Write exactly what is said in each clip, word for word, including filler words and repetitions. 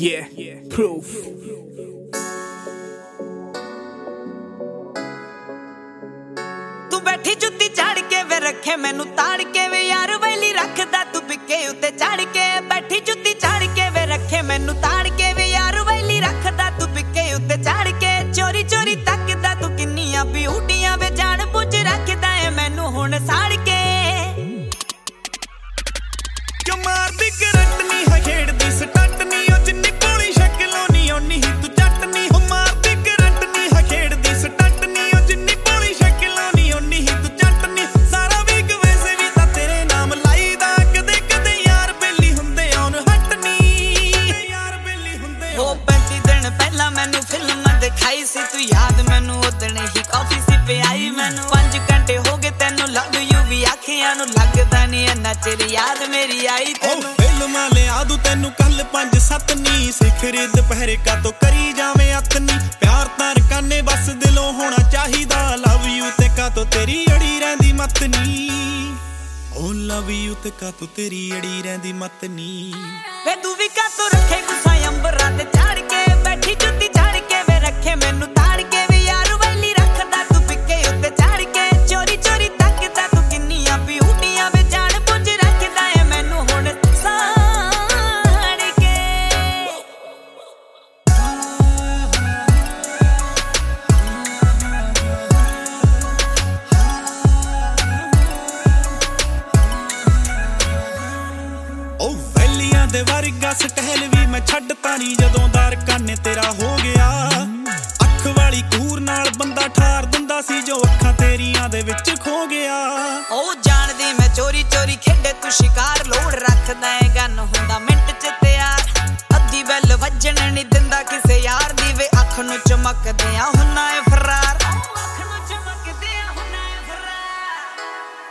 Yeah, proof. तू बैठी जुत्ती झाड़ के वे रखे मैनू ताड़ के वे यार वैली रखदा तू पिके उत्ते चढ़ के बैठी जुत्ती झाड़ के वे रखे मैनू ताड़ के वे यार वैली रखदा तू पिके उत्ते चढ़ के चोरी चोरी तकदा तू किन्नियां ब्यूटियां वे जान बुझ रखदा है मैनू हुण साड़ के क्यों मारदी करंट नी है खेड़दी स्टंट नी ओ जिन्नी भोली शक्लों नी ओनी ही तू जट नी हो मारदी करंट नी है खेड़दी स्टंट नी ओ जिन्नी भोली शक्लों नी ओनी ही तू जट नी सारा वीक वैसे भी तां तेरे नाम लाईदा कदे कदे यार बेली हुंदे आउन हट नी यार बेली हुंदे ओ पैंती दिन पहला मैनू फिल्म दिखाई सी तू याद मैनू उदणे ही कॉफी सी पियाई मैनू पांच घंटे हो गए तैनू लव यू भी आखियां नू लगदा नी इन्ना चिर याद मेरी आई तैनू फिल्मां लिया दू तैनू कल पंज सत्त नी सिखरे दुपहरे का तो करी जावे अत नी प्यार तार काने बस दिलों होना चाहिदा लव यू ते का तो तेरी अड़ी रहंदी मत नी ओ लव यू ते का तो तेरी अड़ी रहंदी मत नी वे तू भी का तो रखे गुस्सा अंबरां ते चढ़ के बैठी जुत्ती झाड़ के वे रखे मैनू ताड़ के वे यार वैली रखदा तू पिके उत्ते चढ़ के चोरी चोरी तकदा तू किन्नियां ब्यूटियां वे जान बुझ रखदा है मैनू हुण साड़ के ओ वैलियां दे वर्गा स्टाइल भी मैं छड्डता नी जदों दार काने तेरा हो गया अख वाली कूर नाल बंदा ठार दिंदा सी जो अखां तेरियां दे विच खो गया ओ जानदी मैं चोरी चोरी खेडे तू शिकार लोड़ रखदा है गन हुंदा मिंट च तैयार अद्धी बैल वजन नहीं दिंदा किसे यार दी वे अख नू चमकदे आ हुन्ना है फरार अख नू चमकदे आ हुन्ना है फरार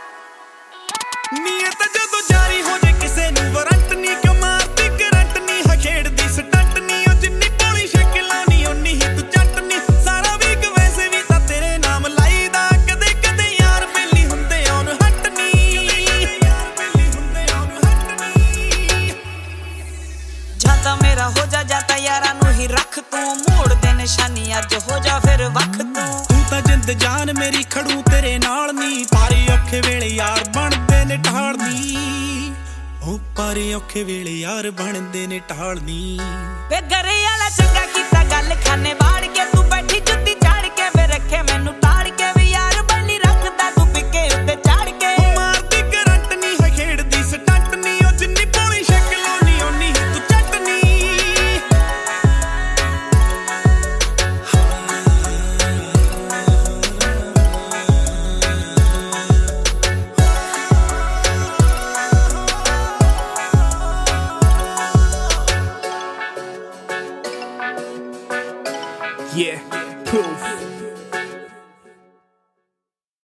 नीयत जदों जारी हो जे किसे नू वारंट नी क्यों मारदी करंट नी है खेड़दी स्टंट नी ओ जिन्नी भोली शक्लों नी ओनी ही तू जट नी सारा वीक वैसे भी तां तेरे नाम लाईदा कदे कदे यार बेली हुंदे आउन हट नी यार बेली हुंदे आउन हट नी जाता मेरा हो जा जाता यारा नू ही रख तू मोड़ दे निशानी अज हो जा फिर वख तू तू तां जिंद जान मेरी खड़ू तेरे नाल नी पारे औखे वेले यार बनदे ने ढाल नी ओ पारे औखे वेले यार बनदे ने ढाल नी वे घरे वाला चंगा कीता गल खाने बाड़ के तू बैठी जुत्ती झाड़ के वे रखे मैनू ताड़ के वे यार बली रखदा तू पिके उत्ते चढ़ के मारदी करंट नी है खेड़दी स्टंट नी ओ जिन्नी भोली शक्लों नी ओनी ही तू जट नी Yeah, proof.